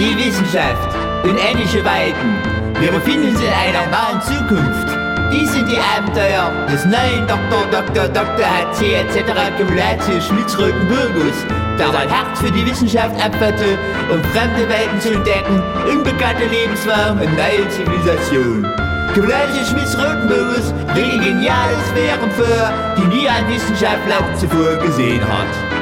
Die Wissenschaft, unendliche Weiten. Wir befinden uns in einer nahen Zukunft. Dies sind die Abenteuer des neuen Dr. HC etc. Cumulatius Schmitz-Rotenburgus, der sein Herz für die Wissenschaft abfatte, um fremde Welten zu entdecken, unbekannte Lebensformen und neue Zivilisationen. Cumulatius Schmitz-Rotenburgus bringt geniale Sphären vor, die nie ein Wissenschaftler zuvor gesehen hat.